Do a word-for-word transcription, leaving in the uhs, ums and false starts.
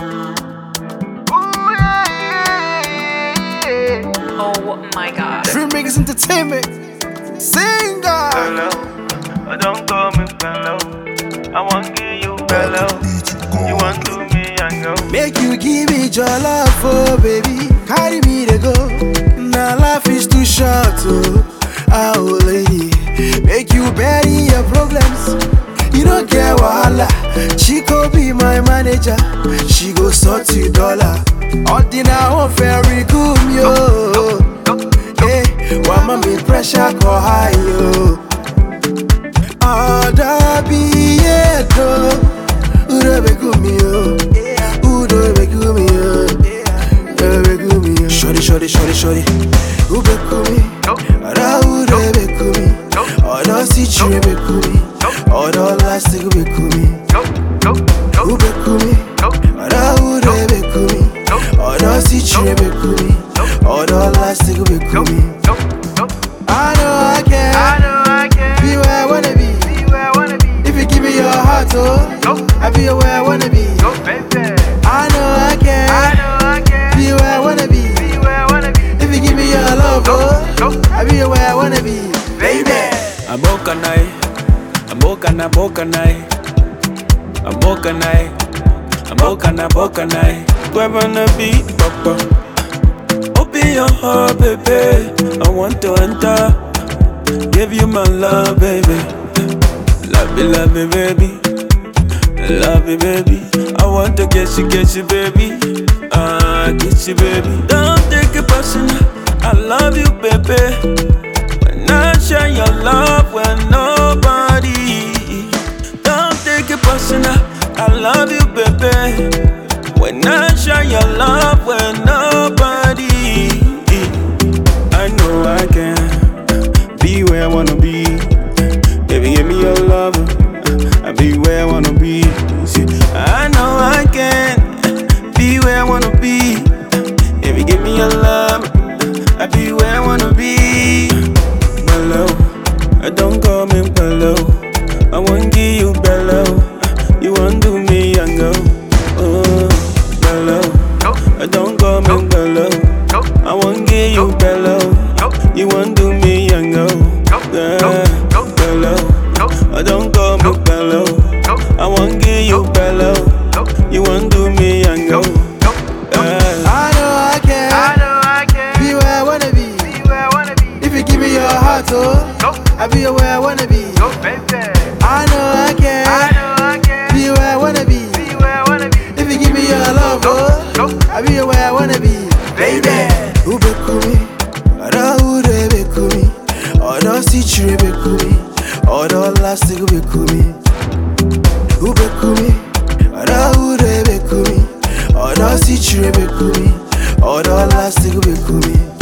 Oh my god. Dreammakers Entertainment. Singer. Hello, I don't call me fellow. I want give you fellow. You want to me and go. Make you give me your love, oh baby. Carry me to go. Now life is too short, oh. Oh lady, make you bury your problems. You don't care wahala. She could be my manager. She go sort you dollar. All the now very good, yo. Hey, why mommy pressure go high, yo? Oh, that be it, though. Udo be good, me, yo. Udo be good, me, yo. Udo be good, me, yo. Shorty, shorty, shorty, shorty. Udo be good, me. Ara udo be good, me. Odo si chure be good, me. Odo last be good, me. Udo be good, me. Ara udo be good, me. Odo si chure be good, me. Odo last be good, me. I know I can. I know I can Be where I wanna be. be where I wanna be. If you give me your heart, oh, I be where I wanna be. Go, baby. I know I can. I know I can Be where I wanna be. be where I wanna be. If you give me your love, oh, I be where I wanna be. Baby. Abokanai, abokana bokanai, abokanai, abokana bokanai. Where wanna be, papa? Open your heart, baby. I want to enter. Give you my love, baby. Love me, love me, baby. Love me, baby. I want to get you, get you, baby. Ah, get you, baby. Don't take it personal. I love you, baby. When I share your love with nobody. Don't take it personal. I love you, baby. When I share your love with nobody. I know I can be where I wanna be. Baby, give me your love. I be where I wanna be. See, I know I can be where I wanna be. Baby, give me your love. I be where I wanna be. Bello, I don't call me bello. I want give you bello. You want do me and go. Oh, bello, I don't call me bello. I want give you bello. You want do me and go. Yeah, bello, I don't call me bello. I want give you bello. You want do me and go. Yeah. I know I can. I know I can Be where I wanna be. be where I wanna be. If you give me your heart, oh, I be where I wanna be. Go, baby. I know I can. I know I can Be where I wanna be. be where I wanna be. If you give me your love, oh, I be where I wanna be. Baby, ube kumi, ara ure be kumi, odo si chure be kumi, odo last be kumi. Ube kumi, ara ure be kumi, odo si chure be kumi, odo last be kumi.